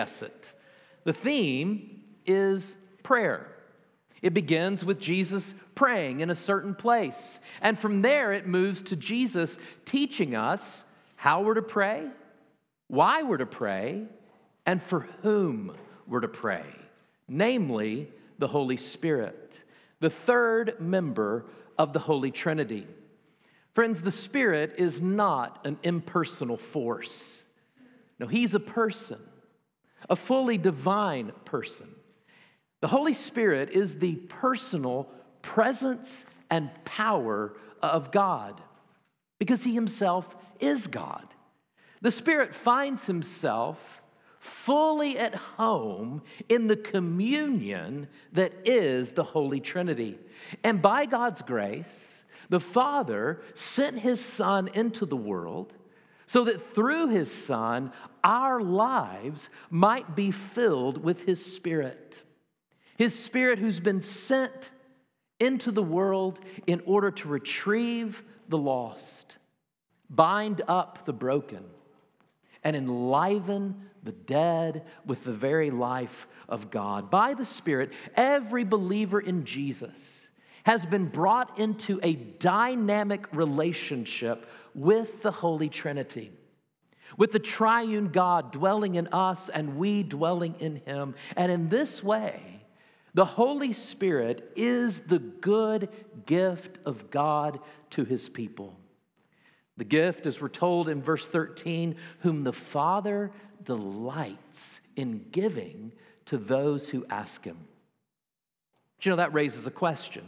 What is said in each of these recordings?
it. The theme is prayer. It begins with Jesus praying in a certain place. And from there, it moves to Jesus teaching us how we're to pray, why we're to pray, and for whom we're to pray, namely the Holy Spirit, the third member of the Holy Trinity. Friends, the Spirit is not an impersonal force. No, He's a person, a fully divine person. The Holy Spirit is the personal presence and power of God because He Himself is God. The Spirit finds Himself fully at home in the communion that is the Holy Trinity. And by God's grace, the Father sent His Son into the world so that through His Son, our lives might be filled with His Spirit. His Spirit who's been sent into the world in order to retrieve the lost, bind up the broken, and enliven the dead with the very life of God. By the Spirit, every believer in Jesus has been brought into a dynamic relationship with the Holy Trinity, with the triune God dwelling in us and we dwelling in Him. And in this way, the Holy Spirit is the good gift of God to His people. The gift, as we're told in verse 13, whom the Father delights in giving to those who ask Him. But you know, that raises a question.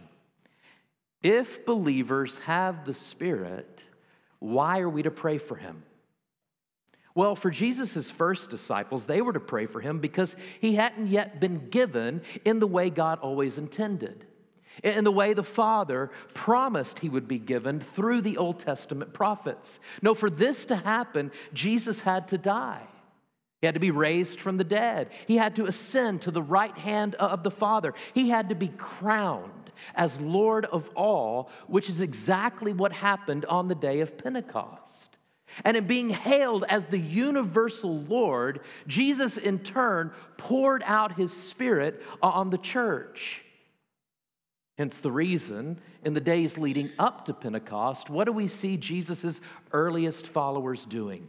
If believers have the Spirit, why are we to pray for Him? Well, for Jesus' first disciples, they were to pray for Him because He hadn't yet been given in the way God always intended, in the way the Father promised He would be given through the Old Testament prophets. No, for this to happen, Jesus had to die. He had to be raised from the dead. He had to ascend to the right hand of the Father. He had to be crowned as Lord of all, which is exactly what happened on the day of Pentecost. And in being hailed as the universal Lord, Jesus in turn poured out His Spirit on the church. Hence the reason, in the days leading up to Pentecost, what do we see Jesus' earliest followers doing?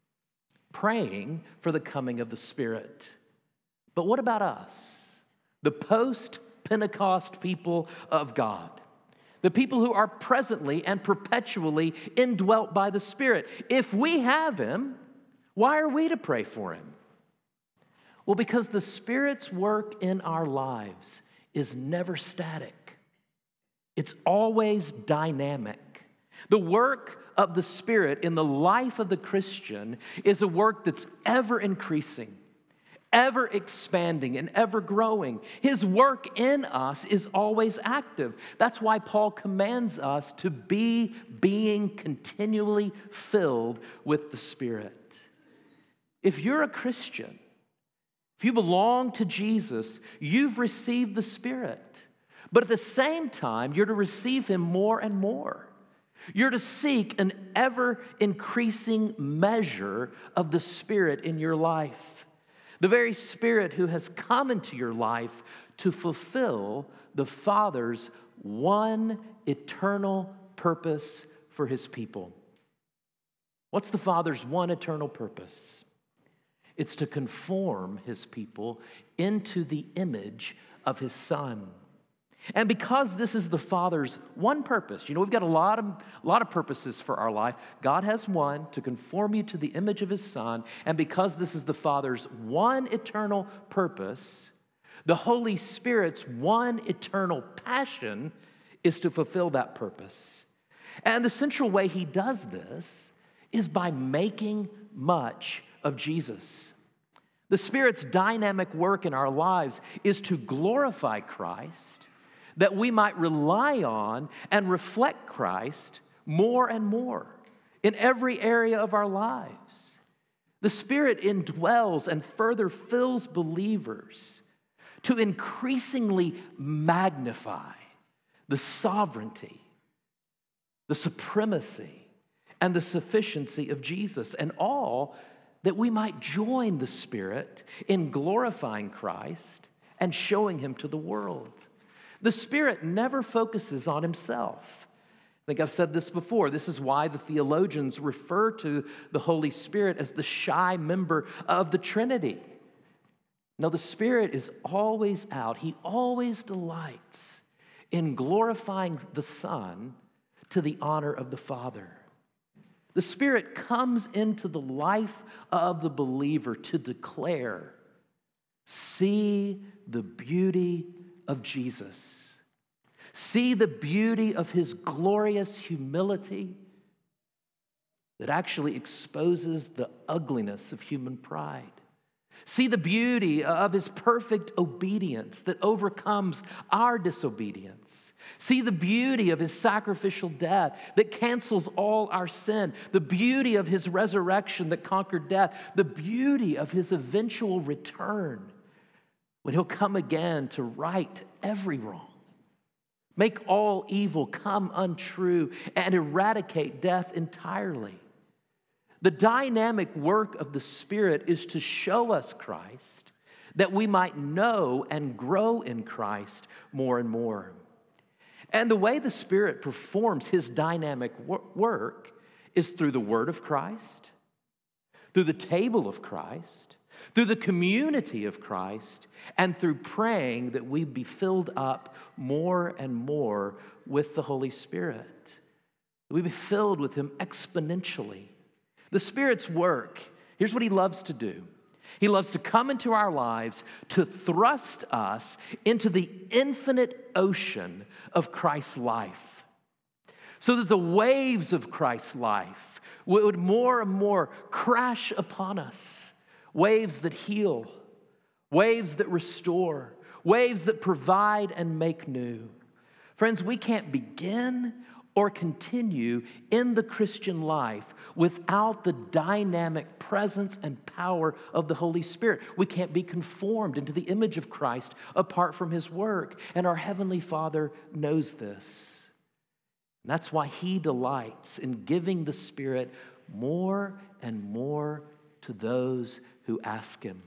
Praying for the coming of the Spirit. But what about us, the post-Pentecost people of God? The people who are presently and perpetually indwelt by the Spirit. If we have Him, why are we to pray for Him? Well, because the Spirit's work in our lives is never static. It's always dynamic. The work of the Spirit in the life of the Christian is a work that's ever increasing, ever expanding, and ever growing. His work in us is always active. That's why Paul commands us to be being continually filled with the Spirit. If you're a Christian, if you belong to Jesus, you've received the Spirit. But at the same time, you're to receive Him more and more. You're to seek an ever-increasing measure of the Spirit in your life. The very Spirit who has come into your life to fulfill the Father's one eternal purpose for His people. What's the Father's one eternal purpose? It's to conform His people into the image of His Son. And because this is the Father's one purpose, you know, we've got a lot of purposes for our life. God has one, to conform you to the image of His Son. And because this is the Father's one eternal purpose, the Holy Spirit's one eternal passion is to fulfill that purpose. And the central way He does this is by making much of Jesus. The Spirit's dynamic work in our lives is to glorify Christ, that we might rely on and reflect Christ more and more in every area of our lives. The Spirit indwells and further fills believers to increasingly magnify the sovereignty, the supremacy, and the sufficiency of Jesus, and all that we might join the Spirit in glorifying Christ and showing him to the world. The Spirit never focuses on himself. I think I've said this before. This is why the theologians refer to the Holy Spirit as the shy member of the Trinity. No, the Spirit is always out. He always delights in glorifying the Son to the honor of the Father. The Spirit comes into the life of the believer to declare, see the beauty of Jesus. See the beauty of his glorious humility that actually exposes the ugliness of human pride. See the beauty of his perfect obedience that overcomes our disobedience. See the beauty of his sacrificial death that cancels all our sin. The beauty of his resurrection that conquered death. The beauty of his eventual return when he'll come again to right every wrong. Make all evil come untrue and eradicate death entirely. The dynamic work of the Spirit is to show us Christ, that we might know and grow in Christ more and more. And the way the Spirit performs his dynamic work is through the Word of Christ, through the table of Christ, through the community of Christ, and through praying that we be filled up more and more with the Holy Spirit. That we be filled with him exponentially. The Spirit's work, here's what he loves to do. He loves to come into our lives to thrust us into the infinite ocean of Christ's life, so that the waves of Christ's life would more and more crash upon us. Waves that heal, waves that restore, waves that provide and make new. Friends, we can't begin or continue in the Christian life without the dynamic presence and power of the Holy Spirit. We can't be conformed into the image of Christ apart from his work, and our Heavenly Father knows this. And that's why he delights in giving the Spirit more and more to those who ask him.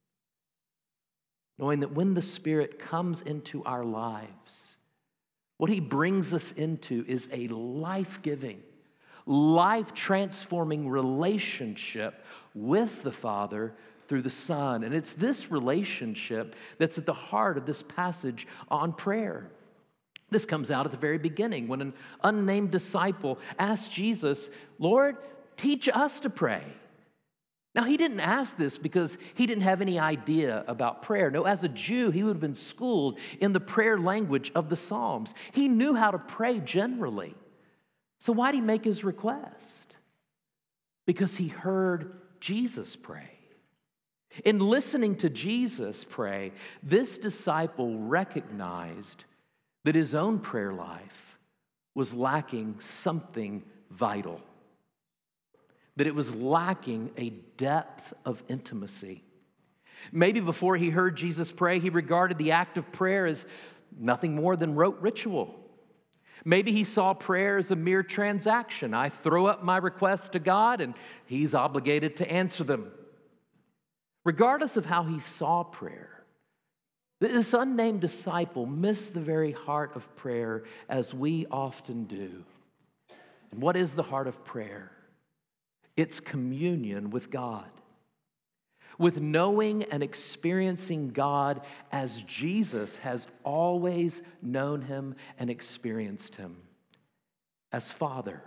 Knowing that when the Spirit comes into our lives, what he brings us into is a life-giving, life-transforming relationship with the Father through the Son. And it's this relationship that's at the heart of this passage on prayer. This comes out at the very beginning when an unnamed disciple asked Jesus, "Lord, teach us to pray." Now, he didn't ask this because he didn't have any idea about prayer. No, as a Jew, he would have been schooled in the prayer language of the Psalms. He knew how to pray generally. So why did he make his request? Because he heard Jesus pray. In listening to Jesus pray, this disciple recognized that his own prayer life was lacking something vital, that it was lacking a depth of intimacy. Maybe before he heard Jesus pray, he regarded the act of prayer as nothing more than rote ritual. Maybe he saw prayer as a mere transaction. I throw up my requests to God and he's obligated to answer them. Regardless of how he saw prayer, this unnamed disciple missed the very heart of prayer as we often do. And what is the heart of prayer? It's communion with God, with knowing and experiencing God as Jesus has always known him and experienced him, as Father.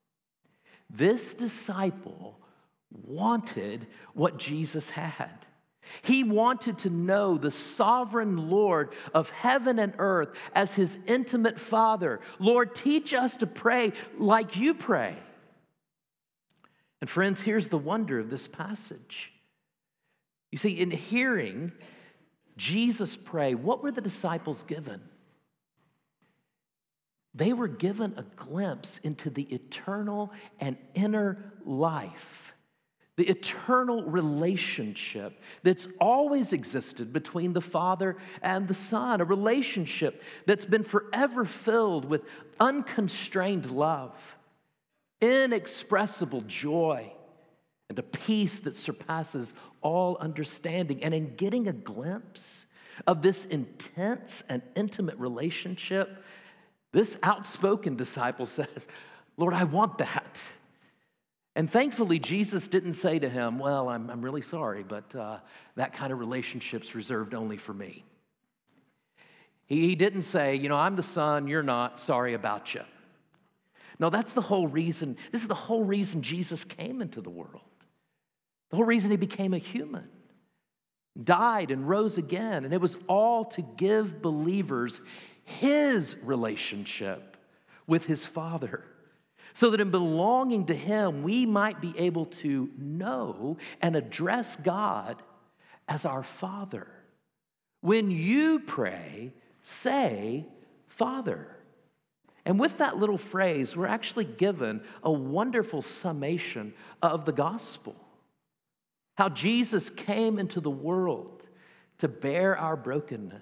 This disciple wanted what Jesus had. He wanted to know the sovereign Lord of heaven and earth as his intimate Father. Lord, teach us to pray like you pray. And friends, here's the wonder of this passage. You see, in hearing Jesus pray, what were the disciples given? They were given a glimpse into the eternal and inner life, the eternal relationship that's always existed between the Father and the Son, a relationship that's been forever filled with unconstrained love, inexpressible joy, and a peace that surpasses all understanding. And in getting a glimpse of this intense and intimate relationship, this outspoken disciple says, Lord, I want that. And thankfully, Jesus didn't say to him, well, I'm really sorry, but that kind of relationship's reserved only for me. He didn't say, I'm the Son, you're not, sorry about you. No, that's the whole reason. This is the whole reason Jesus came into the world. The whole reason he became a human, died and rose again. And it was all to give believers his relationship with his Father, so that in belonging to him, we might be able to know and address God as our Father. When you pray, say, Father. And with that little phrase, we're actually given a wonderful summation of the gospel. How Jesus came into the world to bear our brokenness,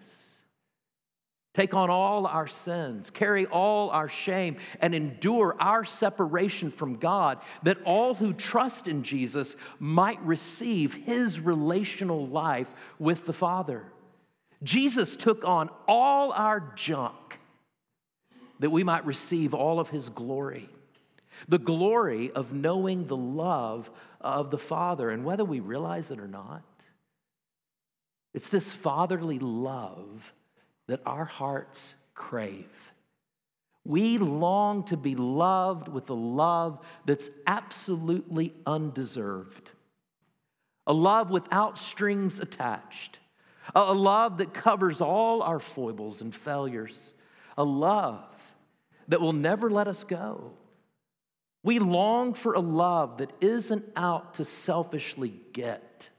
take on all our sins, carry all our shame, and endure our separation from God, that all who trust in Jesus might receive his relational life with the Father. Jesus took on all our junk that we might receive all of his glory. The glory of knowing the love of the Father. And whether we realize it or not, it's this fatherly love that our hearts crave. We long to be loved with a love that's absolutely undeserved. A love without strings attached. A love that covers all our foibles and failures. A love that will never let us go. We long for a love that isn't out to selfishly get,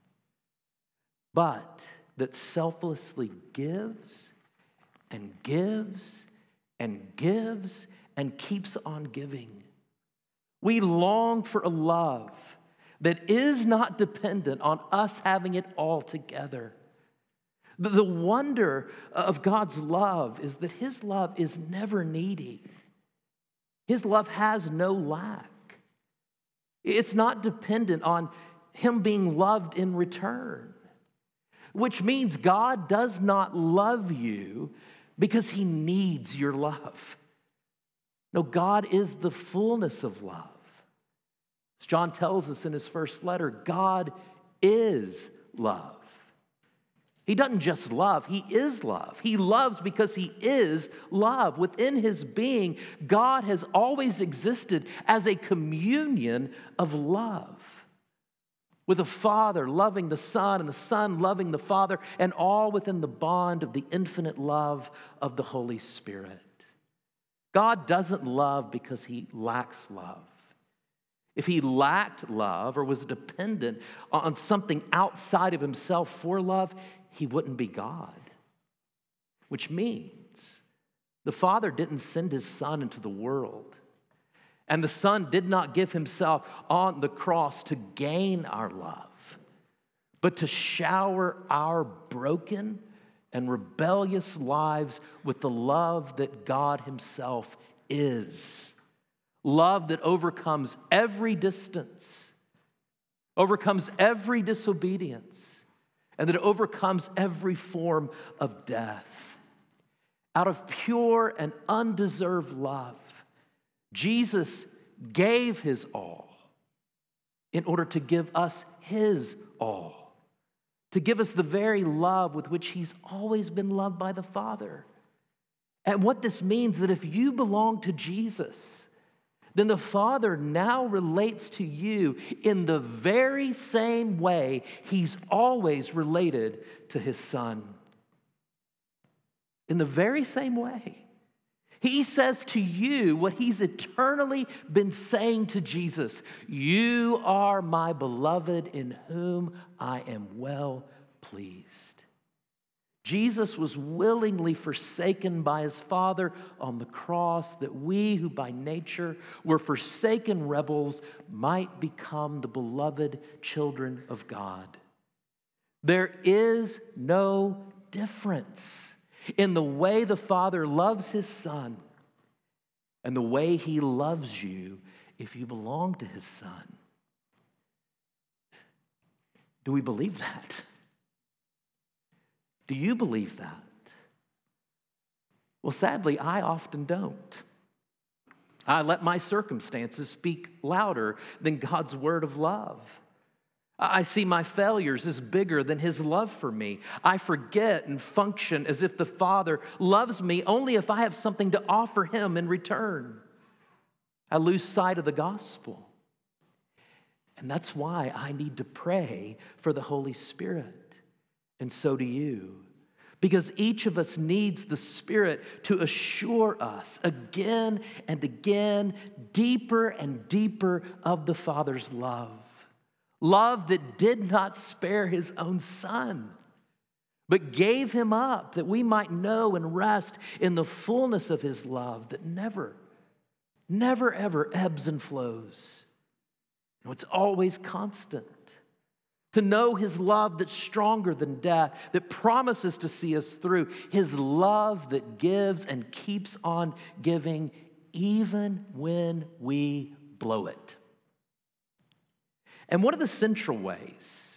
but that selflessly gives and gives and gives and keeps on giving. We long for a love that is not dependent on us having it all together. The wonder of God's love is that his love is never needy. His love has no lack. It's not dependent on him being loved in return, which means God does not love you because he needs your love. No, God is the fullness of love. As John tells us in his first letter, God is love. He doesn't just love, he is love. He loves because he is love. Within his being, God has always existed as a communion of love, with the Father loving the Son and the Son loving the Father, and all within the bond of the infinite love of the Holy Spirit. God doesn't love because he lacks love. If he lacked love or was dependent on something outside of himself for love, he wouldn't be God. Which means the Father didn't send his Son into the world, and the Son did not give himself on the cross to gain our love, but to shower our broken and rebellious lives with the love that God himself is. Love that overcomes every distance, overcomes every disobedience, and that it overcomes every form of death. Out of pure and undeserved love, Jesus gave his all in order to give us his all, to give us the very love with which he's always been loved by the Father. And what this means is that if you belong to Jesus, then the Father now relates to you in the very same way he's always related to his Son. In the very same way. He says to you what he's eternally been saying to Jesus. You are my beloved in whom I am well pleased. Jesus was willingly forsaken by his Father on the cross that we who by nature were forsaken rebels might become the beloved children of God. There is no difference in the way the Father loves his Son and the way he loves you if you belong to his Son. Do we believe that? Do you believe that? Well, sadly, I often don't. I let my circumstances speak louder than God's word of love. I see my failures as bigger than His love for me. I forget and function as if the Father loves me only if I have something to offer Him in return. I lose sight of the gospel. And that's why I need to pray for the Holy Spirit. And so do you. Because each of us needs the Spirit to assure us again and again, deeper and deeper of the Father's love. Love that did not spare His own Son, but gave Him up that we might know and rest in the fullness of His love that never, ever ebbs and flows. No, it's always constant. To know His love that's stronger than death, that promises to see us through. His love that gives and keeps on giving even when we blow it. And one of the central ways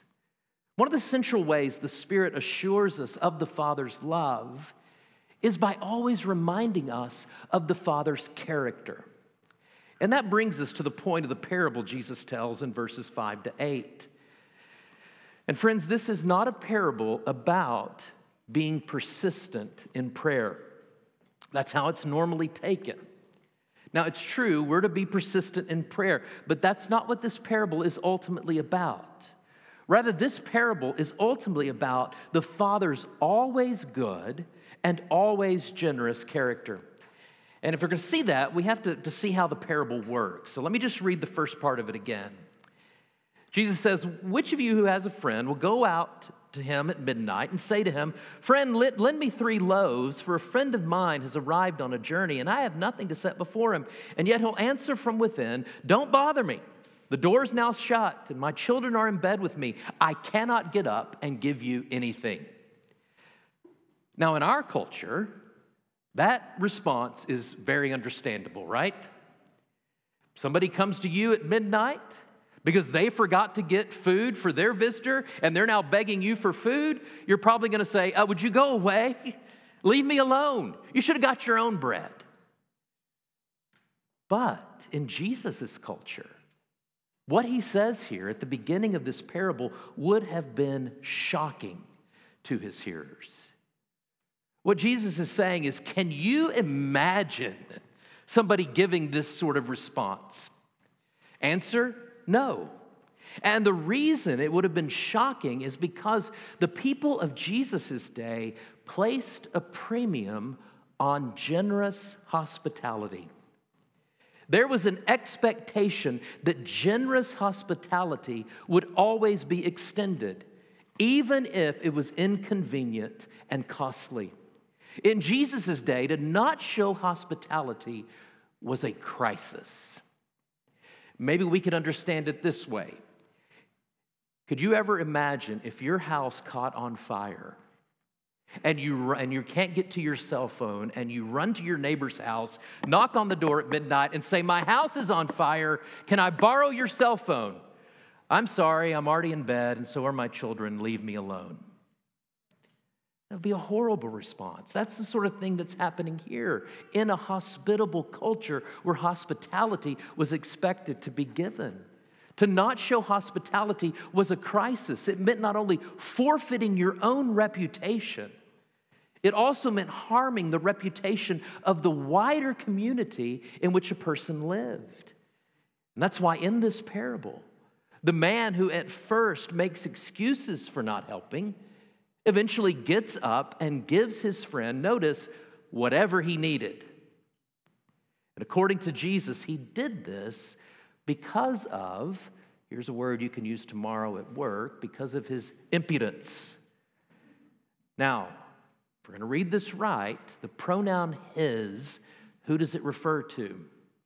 the Spirit assures us of the Father's love is by always reminding us of the Father's character. And that brings us to the point of the parable Jesus tells in verses 5 to 8. And friends, this is not a parable about being persistent in prayer. That's how it's normally taken. Now, it's true, we're to be persistent in prayer, but that's not what this parable is ultimately about. Rather, this parable is ultimately about the Father's always good and always generous character. And if we're going to see that, we have to see how the parable works. So let me just read the first part of it again. Jesus says, "Which of you who has a friend will go out to him at midnight and say to him, 'Friend, lend me 3 loaves, for a friend of mine has arrived on a journey, and I have nothing to set before him.' And yet he'll answer from within, 'Don't bother me. The door's now shut, and my children are in bed with me. I cannot get up and give you anything.'" Now, in our culture, that response is very understandable, right? Somebody comes to you at midnight because they forgot to get food for their visitor and they're now begging you for food. You're probably going to say, "Would you go away? Leave me alone. You should have got your own bread." But in Jesus' culture, what He says here at the beginning of this parable would have been shocking to His hearers. What Jesus is saying is, can you imagine somebody giving this sort of response? Answer, no. And the reason it would have been shocking is because the people of Jesus' day placed a premium on generous hospitality. There was an expectation that generous hospitality would always be extended, even if it was inconvenient and costly. In Jesus' day, to not show hospitality was a crisis. Maybe we could understand it this way. Could you ever imagine if your house caught on fire and you can't get to your cell phone and you run to your neighbor's house, knock on the door at midnight and say, "My house is on fire. Can I borrow your cell phone?" "I'm sorry, I'm already in bed and so are my children. Leave me alone." That would be a horrible response. That's the sort of thing that's happening here in a hospitable culture where hospitality was expected to be given. To not show hospitality was a crisis. It meant not only forfeiting your own reputation, it also meant harming the reputation of the wider community in which a person lived. And that's why in this parable, the man who at first makes excuses for not helping eventually gets up and gives his friend, notice, whatever he needed. And according to Jesus, he did this because of, here's a word you can use tomorrow at work, because of his impudence. Now, if we're going to read this right, the pronoun his, who does it refer to?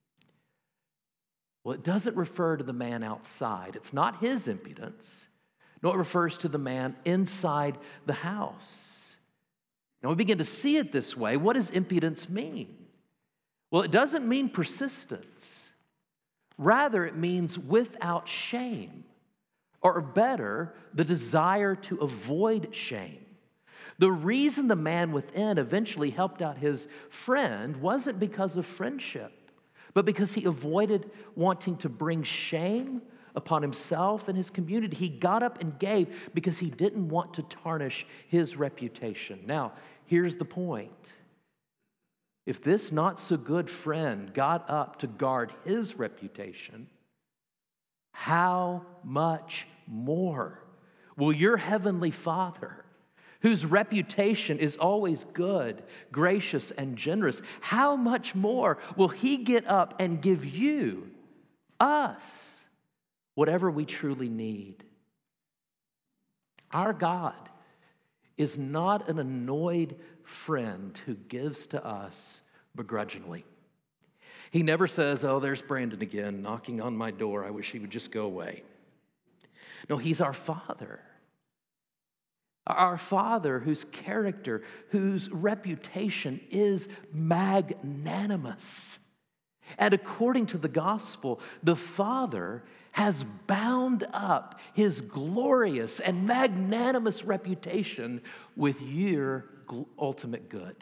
Well, it doesn't refer to the man outside. It's not his impudence. No, it refers to the man inside the house. Now we begin to see it this way. What does impudence mean? Well, it doesn't mean persistence. Rather, it means without shame or better, the desire to avoid shame. The reason the man within eventually helped out his friend wasn't because of friendship, but because he avoided wanting to bring shame upon himself and his community. He got up and gave because he didn't want to tarnish his reputation. Now, here's the point. If this not-so-good friend got up to guard his reputation, how much more will your heavenly Father, whose reputation is always good, gracious, and generous, how much more will He get up and give you, us, whatever we truly need? Our God is not an annoyed friend who gives to us begrudgingly. He never says, "Oh, there's Brandon again, knocking on my door. I wish he would just go away." No, He's our Father. Our Father whose character, whose reputation is magnanimous. And according to the gospel, the Father has bound up His glorious and magnanimous reputation with your ultimate good.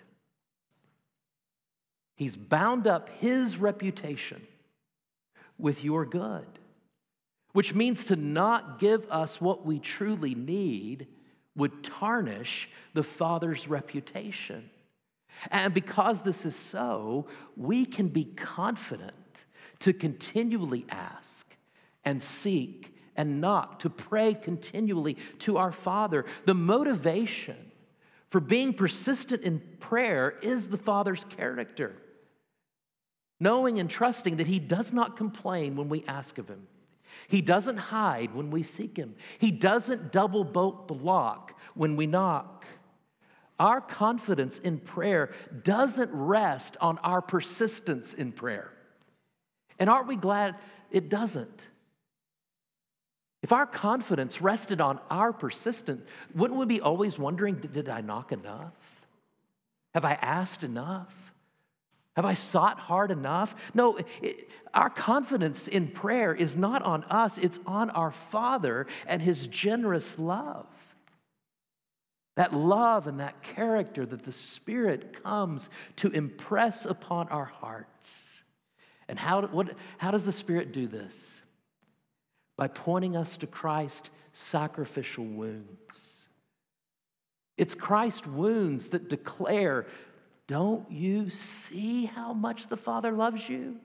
He's bound up His reputation with your good, which means to not give us what we truly need would tarnish the Father's reputation. And because this is so, we can be confident to continually ask and seek and knock, to pray continually to our Father. The motivation for being persistent in prayer is the Father's character, knowing and trusting that He does not complain when we ask of Him. He doesn't hide when we seek Him. He doesn't double bolt the lock when we knock. Our confidence in prayer doesn't rest on our persistence in prayer. And aren't we glad it doesn't? If our confidence rested on our persistence, wouldn't we be always wondering, did I knock enough? Have I asked enough? Have I sought hard enough? No, our confidence in prayer is not on us, it's on our Father and His generous love. That love and that character that the Spirit comes to impress upon our hearts. And how does the Spirit do this? By pointing us to Christ's sacrificial wounds. It's Christ's wounds that declare, don't you see how much the Father loves you?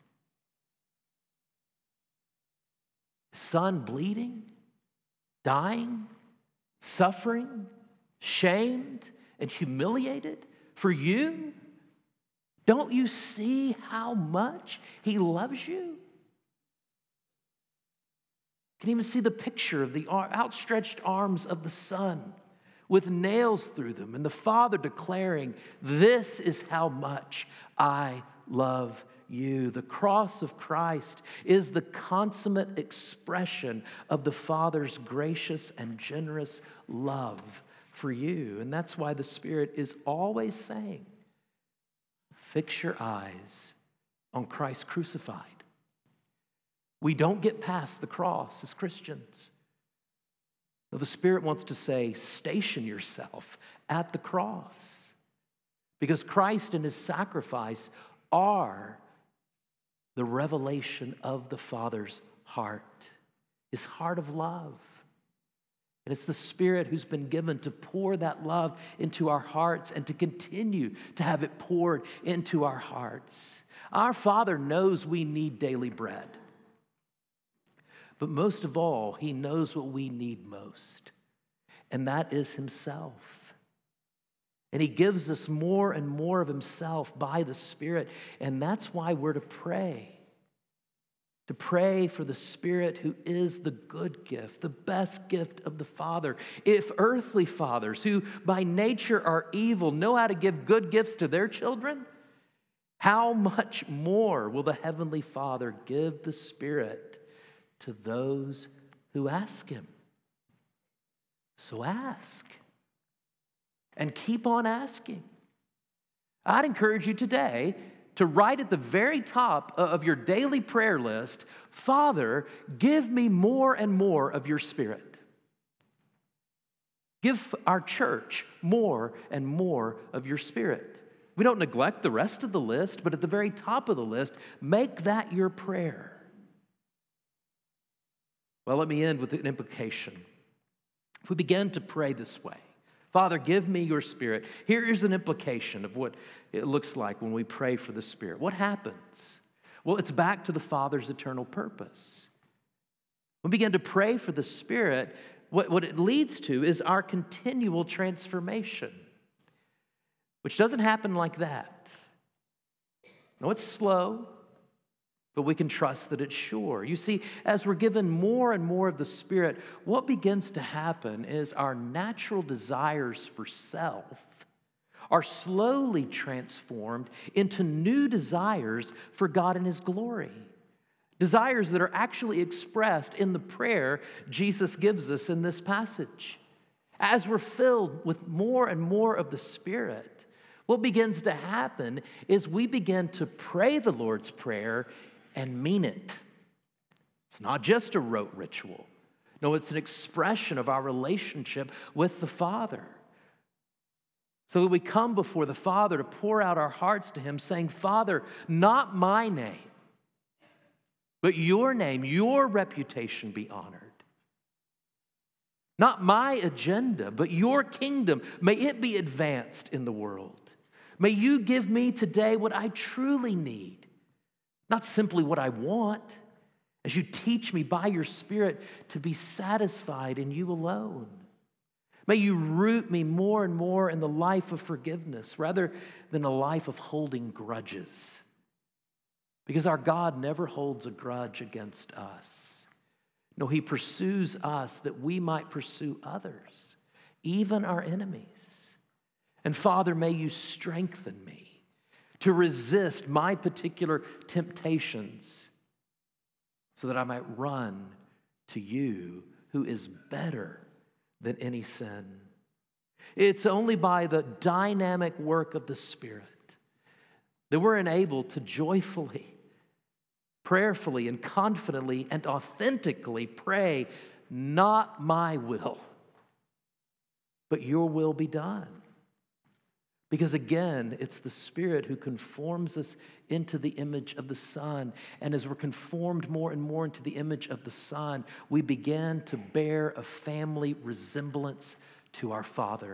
Son bleeding, dying, suffering, shamed, and humiliated for you? Don't you see how much He loves you? You can even see the picture of the outstretched arms of the Son with nails through them, and the Father declaring, "This is how much I love you." The cross of Christ is the consummate expression of the Father's gracious and generous love for you. And that's why the Spirit is always saying, fix your eyes on Christ crucified. We don't get past the cross as Christians. No, the Spirit wants to say, station yourself at the cross. Because Christ and His sacrifice are the revelation of the Father's heart, His heart of love. And it's the Spirit who's been given to pour that love into our hearts and to continue to have it poured into our hearts. Our Father knows we need daily bread. But most of all, He knows what we need most, and that is Himself. And He gives us more and more of Himself by the Spirit, and that's why we're to pray. To pray for the Spirit who is the good gift, the best gift of the Father. If earthly fathers who by nature are evil know how to give good gifts to their children, how much more will the Heavenly Father give the Spirit to those who ask Him? So ask. And keep on asking. I'd encourage you today, to write at the very top of your daily prayer list, Father, give me more and more of your Spirit. Give our church more and more of your Spirit. We don't neglect the rest of the list, but at the very top of the list, make that your prayer. Well, let me end with an implication. If we begin to pray this way, Father, give me your Spirit. Here is an implication of what it looks like when we pray for the Spirit. What happens? Well, it's back to the Father's eternal purpose. When we begin to pray for the Spirit, what it leads to is our continual transformation, which doesn't happen like that. No, it's slow, but we can trust that it's sure. You see, as we're given more and more of the Spirit, what begins to happen is our natural desires for self are slowly transformed into new desires for God and His glory. Desires that are actually expressed in the prayer Jesus gives us in this passage. As we're filled with more and more of the Spirit, what begins to happen is we begin to pray the Lord's Prayer and mean it. It's not just a rote ritual. No, it's an expression of our relationship with the Father. So that we come before the Father to pour out our hearts to Him, saying, Father, not my name, but your name, your reputation be honored. Not my agenda, but your kingdom, may it be advanced in the world. May you give me today what I truly need, not simply what I want, as you teach me by your Spirit to be satisfied in you alone. May you root me more and more in the life of forgiveness rather than a life of holding grudges. Because our God never holds a grudge against us. No, He pursues us that we might pursue others, even our enemies. And Father, may you strengthen me to resist my particular temptations so that I might run to you who is better than any sin. It's only by the dynamic work of the Spirit that we're enabled to joyfully, prayerfully, and confidently and authentically pray, not my will, but your will be done. Because again, it's the Spirit who conforms us into the image of the Son. And as we're conformed more and more into the image of the Son, we begin to bear a family resemblance to our Father.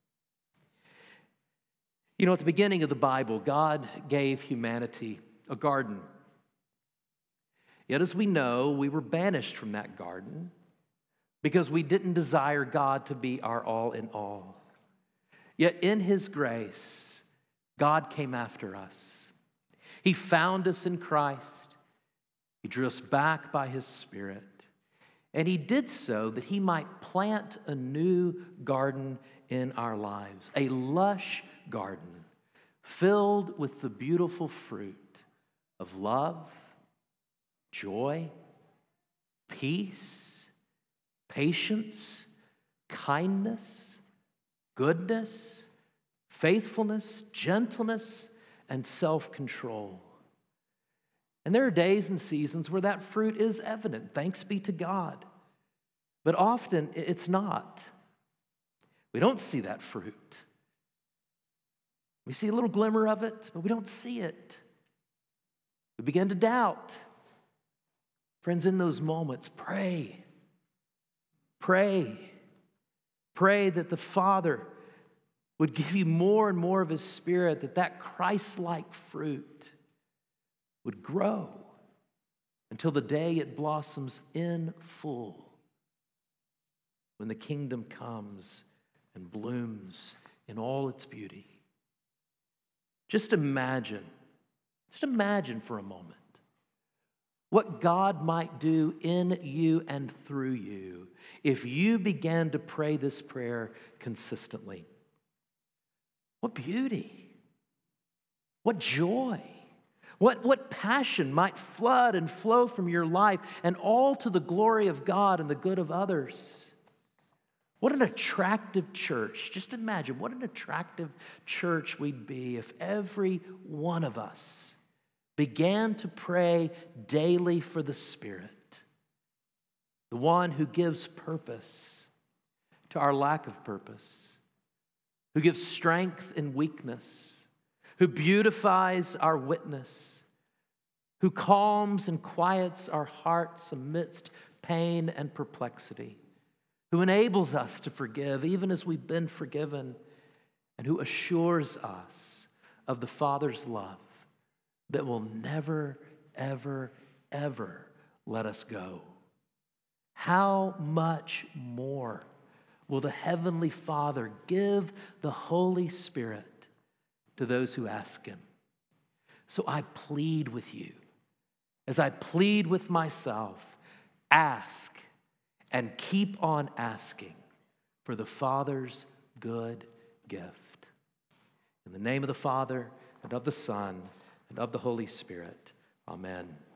You know, at the beginning of the Bible, God gave humanity a garden. Yet as we know, we were banished from that garden because we didn't desire God to be our all in all. Yet in His grace, God came after us. He found us in Christ. He drew us back by His Spirit. And He did so that He might plant a new garden in our lives, a lush garden filled with the beautiful fruit of love, joy, peace, patience, kindness, goodness, faithfulness, gentleness, and self-control. And there are days and seasons where that fruit is evident, thanks be to God. But often it's not. We don't see that fruit. We see a little glimmer of it, but we don't see it. We begin to doubt. Friends, in those moments, pray. Pray. Pray that the Father would give you more and more of His Spirit, that Christ-like fruit would grow until the day it blossoms in full, when the kingdom comes and blooms in all its beauty. Just imagine for a moment what God might do in you and through you if you began to pray this prayer consistently. What beauty, what joy, what passion might flood and flow from your life, and all to the glory of God and the good of others. What an attractive church. Just imagine what an attractive church we'd be if every one of us began to pray daily for the Spirit, the one who gives purpose to our lack of purpose, who gives strength in weakness, who beautifies our witness, who calms and quiets our hearts amidst pain and perplexity, who enables us to forgive even as we've been forgiven, and who assures us of the Father's love that will never, ever, ever let us go. How much more will the Heavenly Father give the Holy Spirit to those who ask Him? So I plead with you, as I plead with myself, ask and keep on asking for the Father's good gift. In the name of the Father, and of the Son, and of the Holy Spirit, amen.